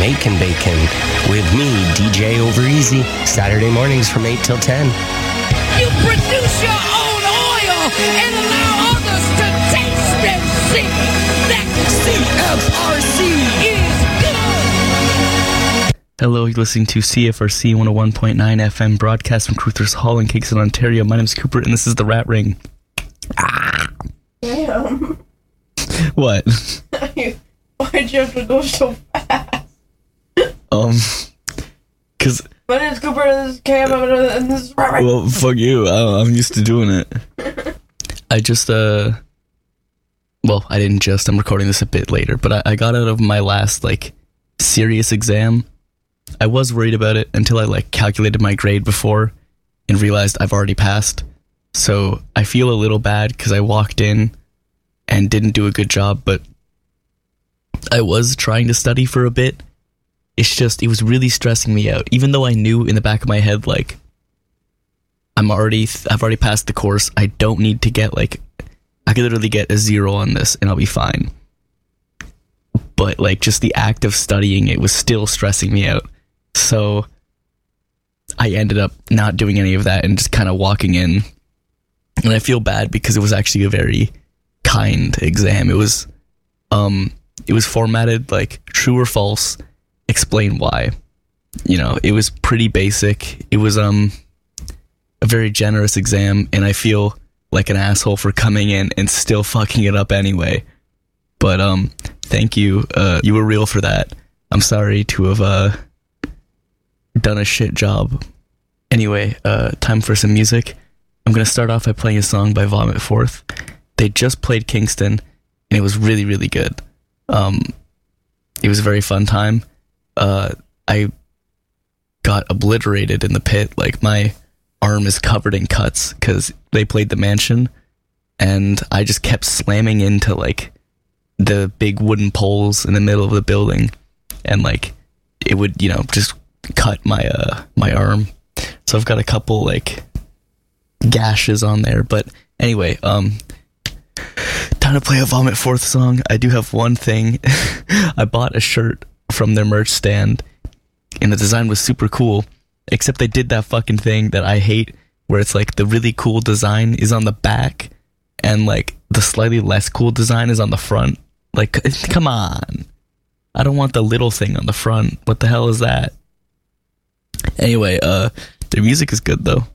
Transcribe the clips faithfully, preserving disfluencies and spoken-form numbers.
Jamaican Bacon with me, D J Overeasy, Saturday mornings from eight till ten. You produce your own oil and allow others to taste and see that C F R C is good. Hello, you're listening to C F R C one oh one point nine F M, broadcast from Cruthers Hall in Kingston, Ontario. My name's Cooper, and this is the Rat Ring. Ah. Damn. What? Why'd you have to go so fast? Um, cause... My name's Cooper, this is Cam, and this is Robert. Well, fuck you. I, I'm used to doing it. I just, uh... Well, I didn't just. I'm recording this a bit later, but I, I got out of my last, like, serious exam. I was worried about it until I, like, calculated my grade before and realized I've already passed. So I feel a little bad because I walked in and didn't do a good job, but I was trying to study for a bit. It's just, it was really stressing me out. Even though I knew in the back of my head, like, I'm already, I've already passed the course. I don't need to get, like, I could literally get a zero on this and I'll be fine. But, like, just the act of studying it was still stressing me out. So I ended up not doing any of that and just kind of walking in. And I feel bad because it was actually a very kind exam. It was, um, it was formatted like true or false, explain why. You know, it was pretty basic. It was, um, a very generous exam, and I feel like an asshole for coming in and still fucking it up anyway. But, um, thank you. Uh, you were real for that. I'm sorry to have, uh, done a shit job. Anyway, uh, time for some music. I'm gonna start off by playing a song by Vomit Forth. They just played Kingston, and it was really, really good. Um, it was a very fun time. Uh, I got obliterated in the pit. Like, my arm is covered in cuts because they played The Mansion, and I just kept slamming into, like, the big wooden poles in the middle of the building, and, like, it would, you know, just cut my, uh, my arm. So I've got a couple, like, gashes on there, but anyway, um, time to play a Vomit Forth song. I do have one thing. I bought a shirt from their merch stand, and the design was super cool, except they did that fucking thing that I hate, where it's like the really cool design is on the back, and like the slightly less cool design is on the front. Like, come on. I don't want the little thing on the front. What the hell is that? Anyway, uh, their music is good though.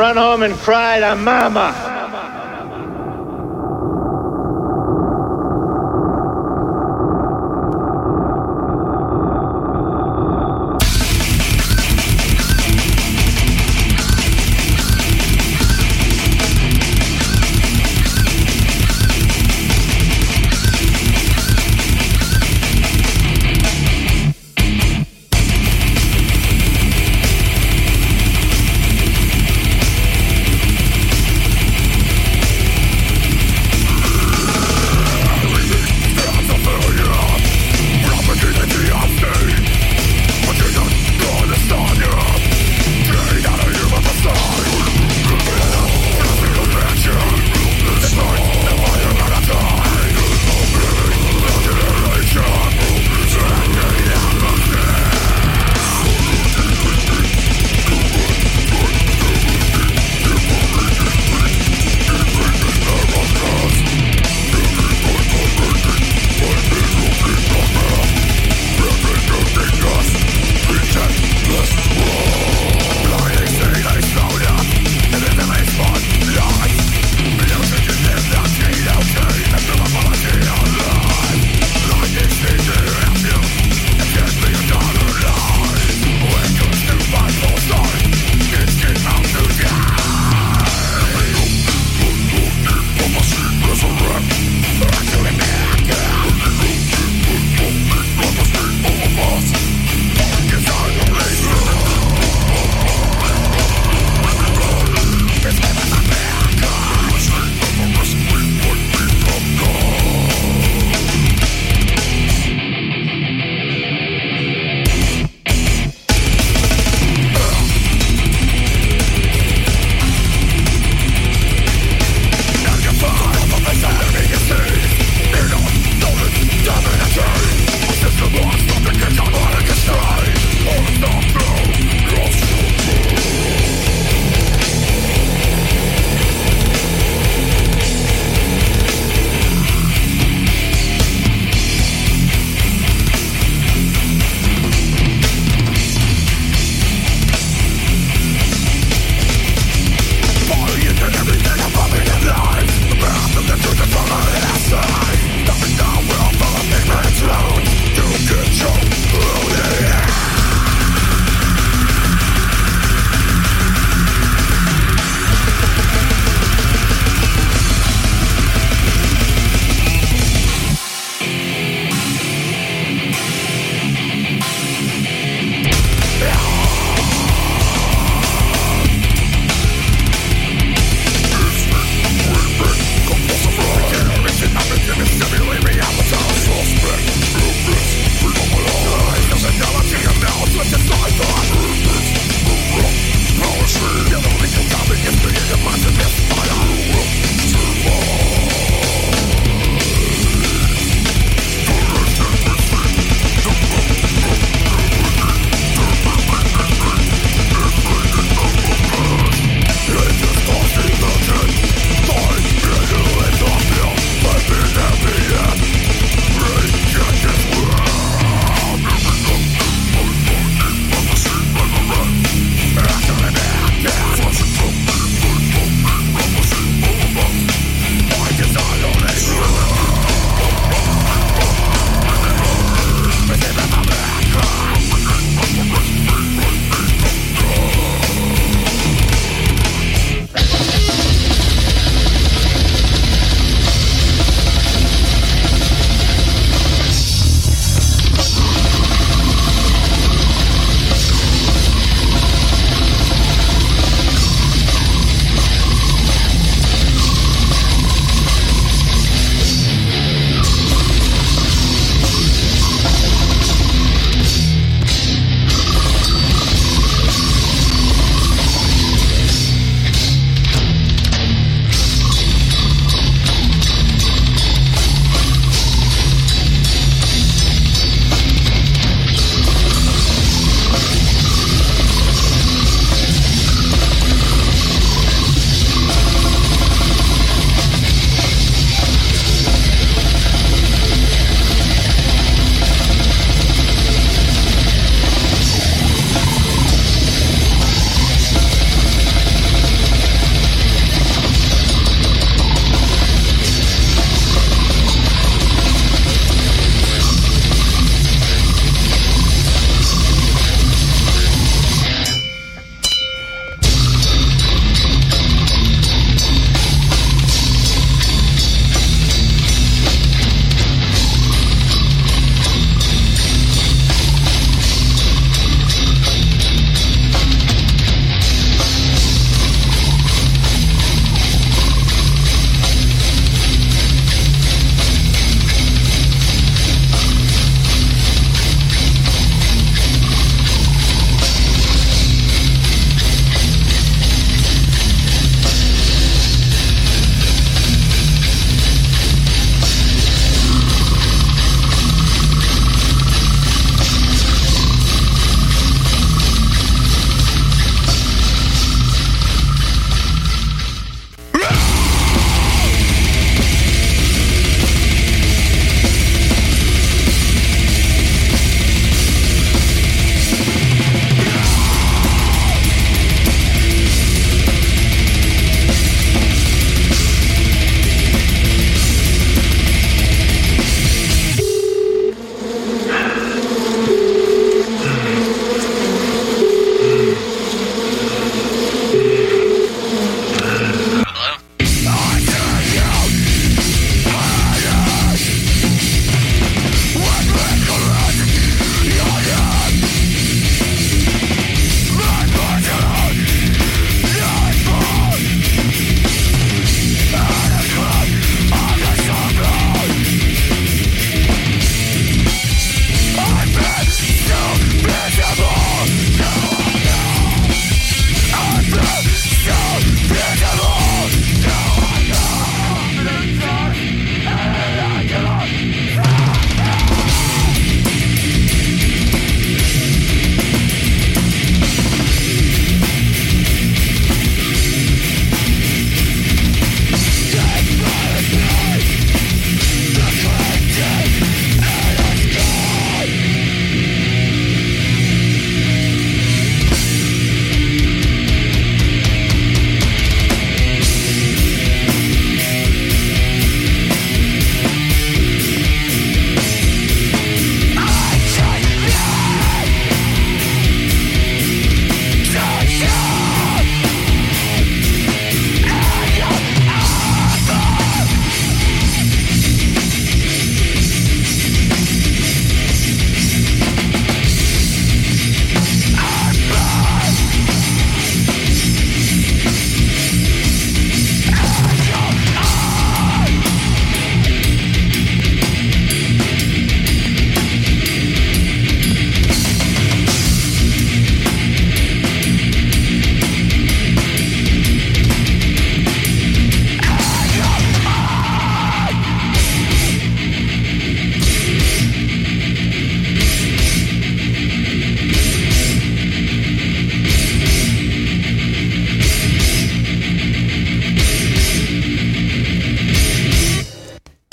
run home and cry to mama.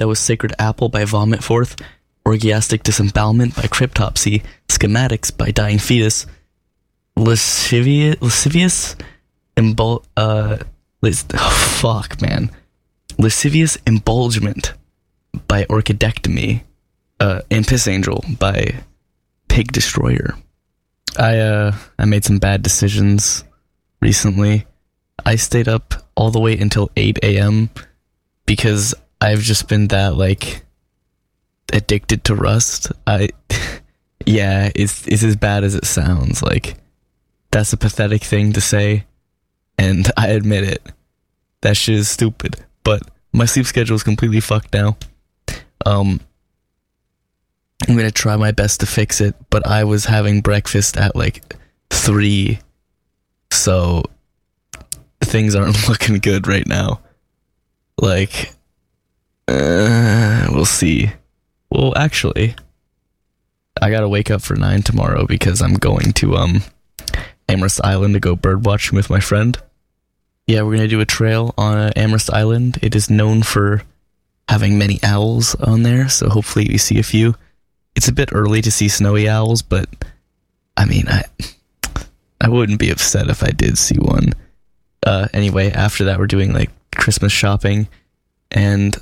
That was Sacred Apple by Vomit Forth, Orgiastic Disembowelment by Cryptopsy, Schematics by Dying Fetus, Lascivious, Lascivious Embul... Uh... Lis- oh, fuck, man. Lascivious Embulgement by Orchidectomy, uh, and Piss Angel by Pig Destroyer. I, uh, I made some bad decisions recently. I stayed up all the way until eight a.m. because I've just been that, like, addicted to Rust. I, yeah, it's, it's as bad as it sounds. Like, that's a pathetic thing to say, and I admit it. That shit is stupid, but my sleep schedule is completely fucked now. Um, I'm gonna try my best to fix it, but I was having breakfast at, like, three, so things aren't looking good right now. Like, uh, we'll see. Well, actually, I gotta wake up for nine tomorrow because I'm going to, um, Amherst Island to go bird watching with my friend. Yeah, we're gonna do a trail on uh, Amherst Island. It is known for having many owls on there, so hopefully we see a few. It's a bit early to see snowy owls, but, I mean, I, I wouldn't be upset if I did see one. Uh, anyway, after that, we're doing, like, Christmas shopping, and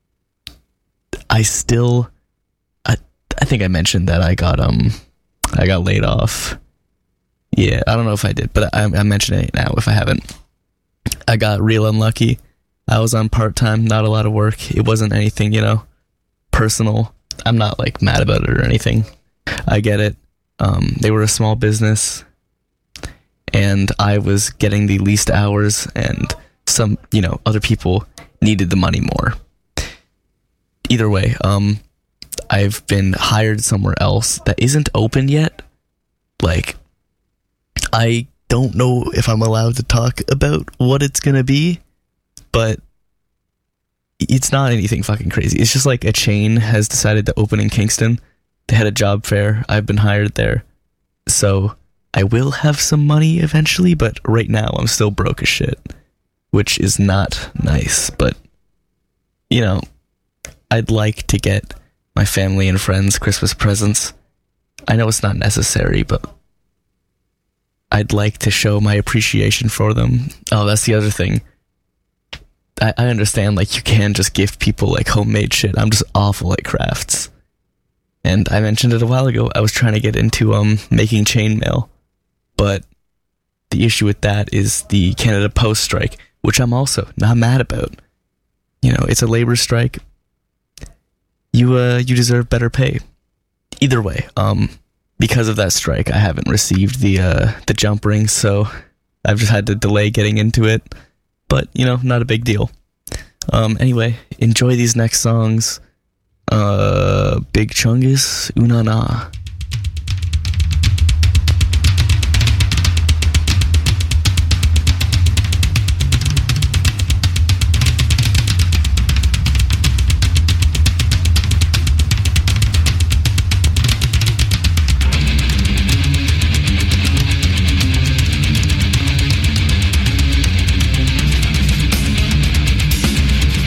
I still, I, I think I mentioned that I got, um, I got laid off. Yeah, I don't know if I did, but I, I'm mentioning it now if I haven't. I got real unlucky. I was on part-time, not a lot of work. It wasn't anything, you know, personal. I'm not, like, mad about it or anything. I get it. Um, they were a small business, and I was getting the least hours, and some, you know, other people needed the money more. Either way, um, I've been hired somewhere else that isn't open yet. Like, I don't know if I'm allowed to talk about what it's gonna be, but it's not anything fucking crazy. It's just like a chain has decided to open in Kingston. They had a job fair. I've been hired there. So I will have some money eventually, but right now I'm still broke as shit, which is not nice. But, you know, I'd like to get my family and friends Christmas presents. I know it's not necessary, but I'd like to show my appreciation for them. Oh, that's the other thing. I, I understand, like, you can just give people, like, homemade shit. I'm just awful at crafts. And I mentioned it a while ago. I was trying to get into um making chainmail. But the issue with that is the Canada Post strike, which I'm also not mad about. You know, it's a labor strike. You, uh, you deserve better pay. Either way, um... because of that strike, I haven't received the uh, the jump ring, so I've just had to delay getting into it. But, you know, not a big deal. Um, anyway, enjoy these next songs. Uh, Big Chungus, Unana.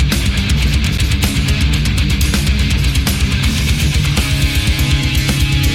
Thank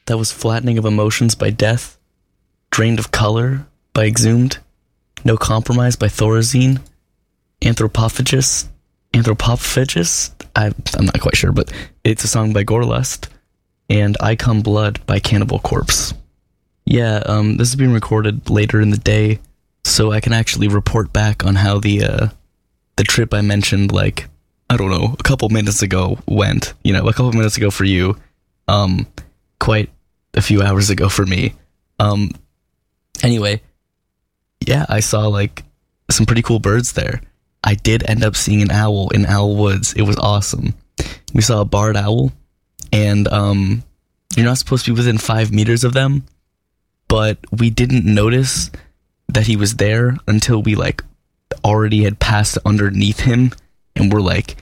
That was Flattening of Emotions by Death, Drained of Color by Exhumed, No Compromise by Thorazine, Anthropophagus, Anthropophagus, I, I'm not quite sure, but it's a song by Gorelust, and I Come Blood by Cannibal Corpse. Yeah, um, this is being recorded later in the day, so I can actually report back on how the, uh, the trip I mentioned, like, I don't know, a couple minutes ago went, you know, a couple minutes ago for you, um, quite a few hours ago for me. Um, anyway, yeah, I saw, like, some pretty cool birds there. I did end up seeing an owl in Owl Woods. It was awesome. We saw a barred owl, and, um, you're not supposed to be within five meters of them, but we didn't notice that he was there until we, like, already had passed underneath him, and we're, like,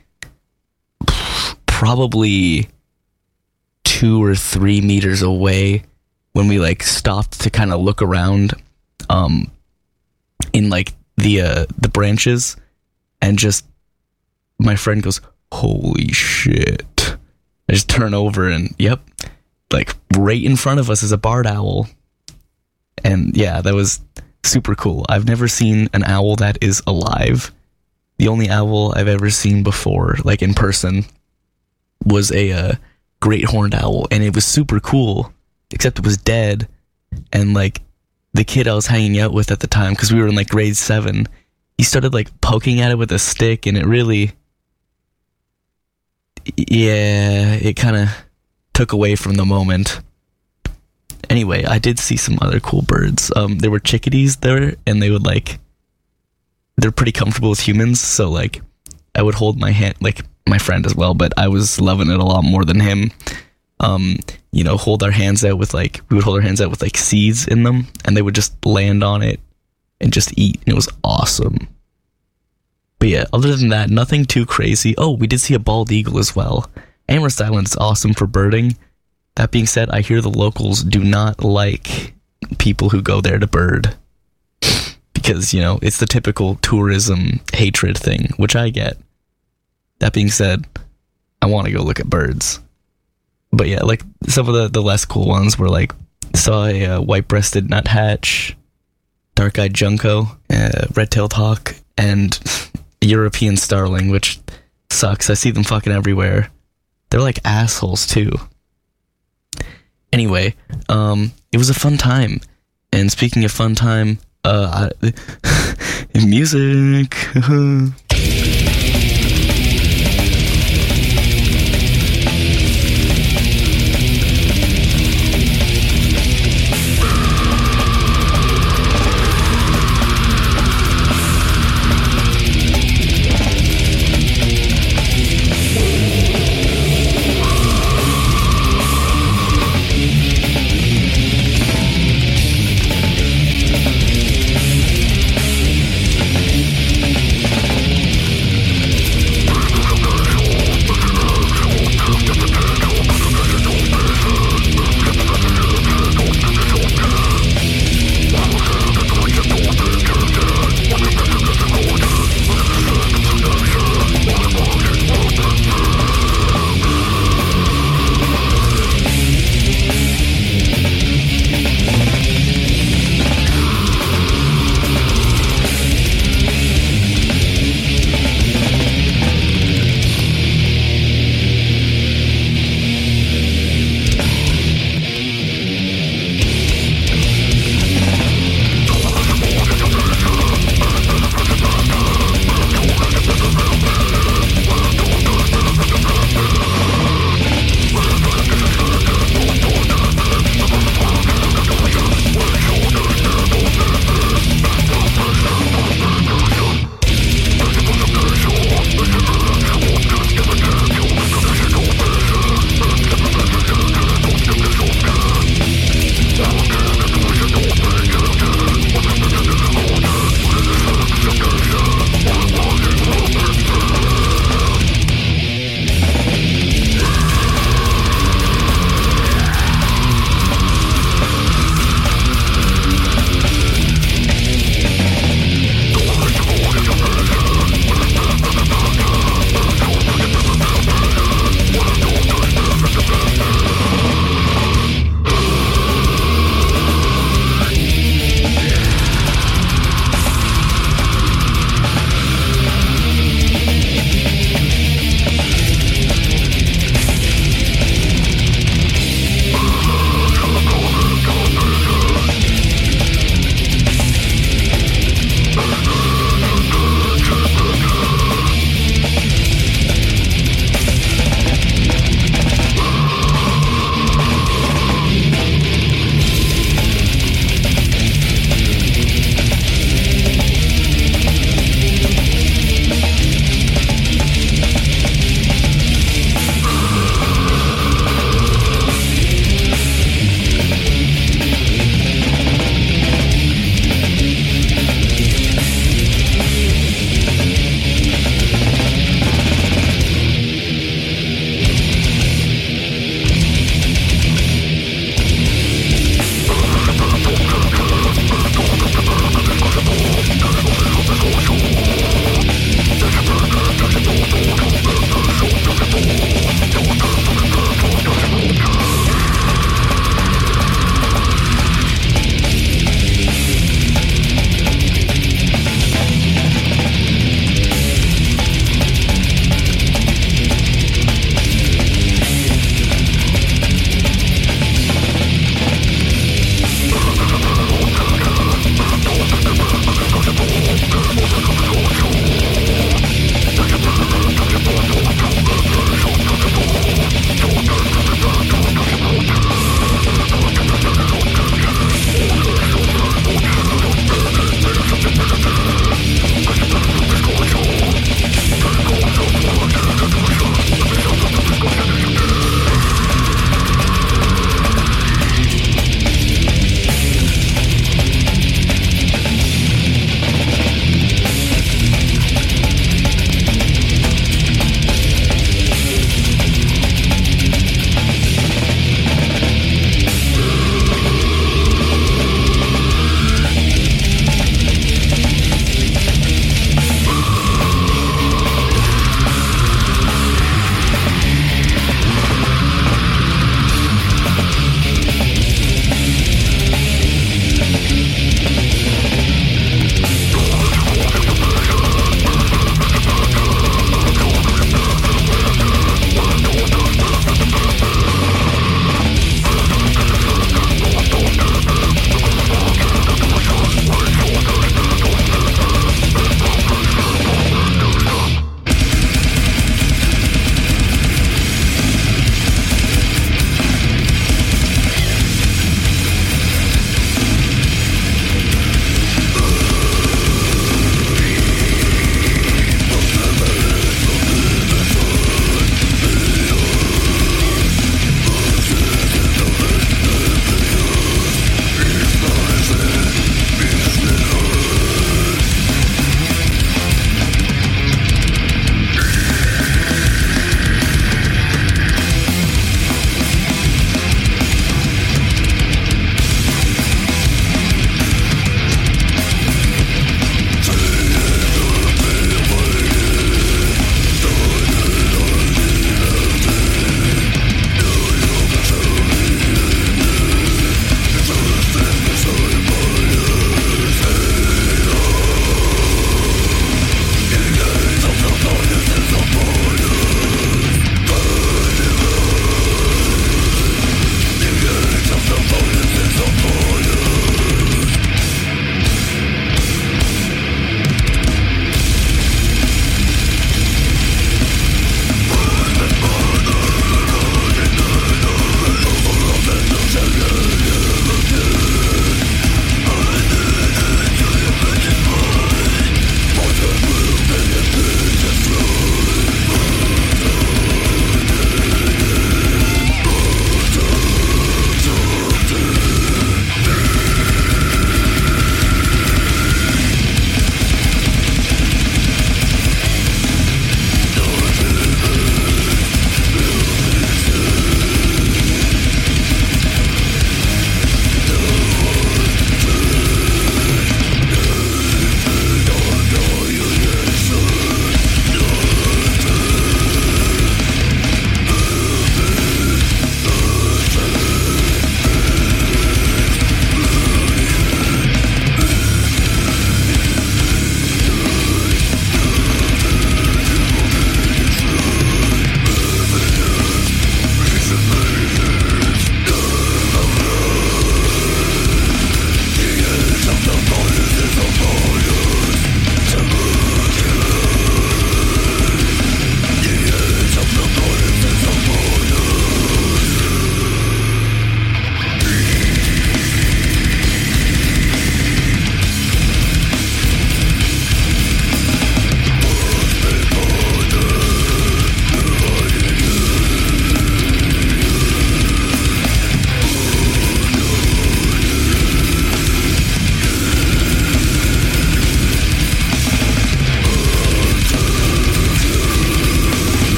probably two or three meters away when we, like, stopped to kind of look around, um, in, like, the, uh, the branches, and just, my friend goes, holy shit. I just turn over and, yep, like, right in front of us is a barred owl. And, yeah, that was super cool. I've never seen an owl that is alive. The only owl I've ever seen before, like, in person, was a, uh, great horned owl, and it was super cool, except it was dead, and, like, the kid I was hanging out with at the time, because we were in, like, grade seven, he started, like, poking at it with a stick, and it really, yeah, it kind of took away from the moment. Anyway, I did see some other cool birds. Um, there were chickadees there, and they would, like, they're pretty comfortable with humans, so, like, I would hold my hand, like, my friend as well, but I was loving it a lot more than him. Um, you know, hold our hands out with, like, we would hold our hands out with, like, seeds in them, and they would just land on it and just eat, and it was awesome. But yeah, other than that, nothing too crazy. Oh, we did see a bald eagle as well. Amherst Island is awesome for birding. That being said, I hear the locals do not like people who go there to bird. Because, you know, it's the typical tourism hatred thing, which I get. That being said, I want to go look at birds. But yeah, like, some of the, the less cool ones were, like, saw a uh, white-breasted nuthatch, dark-eyed junco, uh, red-tailed hawk, and a European starling, which sucks. I see them fucking everywhere. They're like assholes, too. Anyway, um, it was a fun time. And speaking of fun time, uh, I, music.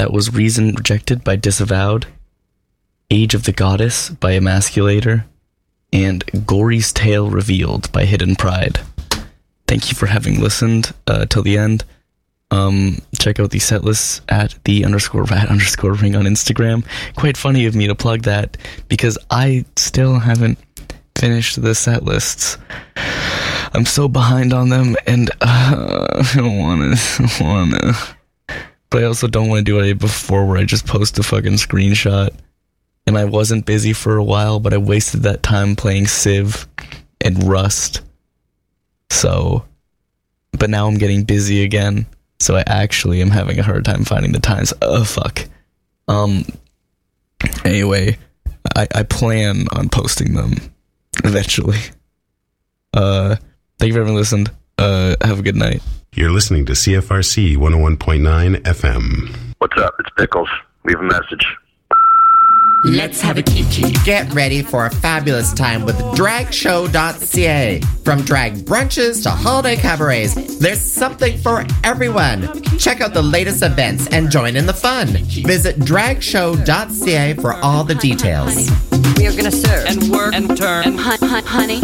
that was Reason Rejected by Disavowed, Age of the Goddess by Emasculator, and Gory's Tale Revealed by Hidden Pride. Thank you for having listened uh, till the end. Um, check out the set lists at the underscore rat underscore ring on Instagram. Quite funny of me to plug that because I still haven't finished the set lists. I'm so behind on them, and uh, I don't want to. want to. But I also don't want to do what I did before, where I just post a fucking screenshot. And I wasn't busy for a while, but I wasted that time playing Civ and Rust. So, but now I'm getting busy again. So I actually am having a hard time finding the times. Oh, fuck. Um, anyway, I, I plan on posting them eventually. Uh, thank you for having listened. Uh, have a good night. You're listening to C F R C one oh one point nine F M. What's up? It's Pickles. Leave a message. Let's have a kiki. Get ready for a fabulous time with drag show dot c a. From drag brunches to holiday cabarets, there's something for everyone. Check out the latest events and join in the fun. Visit drag show dot c a for all the details. We are going to serve and work and turn and hunt, hunt, honey.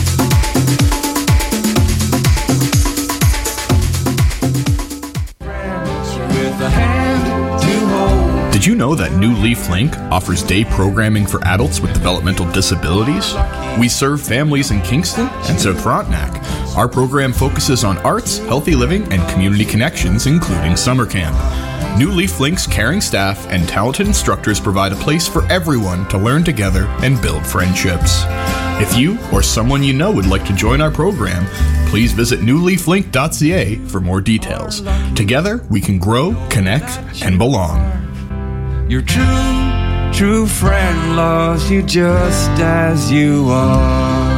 With a hand to hold. Did you know that New Leaf Link offers day programming for adults with developmental disabilities? We serve families in Kingston and South Frontenac. Our program focuses on arts, healthy living, and community connections, including summer camp. New Leaf Link's caring staff and talented instructors provide a place for everyone to learn together and build friendships. If you or someone you know would like to join our program, please visit new leaf link dot c a for more details. Together, we can grow, connect, and belong. Your true, true friend loves you just as you are.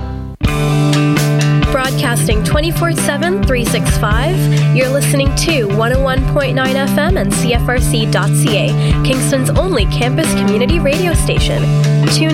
Broadcasting twenty-four seven, three sixty-five, you're listening to one oh one point nine F M and C F R C dot C A, Kingston's only campus community radio station. Tune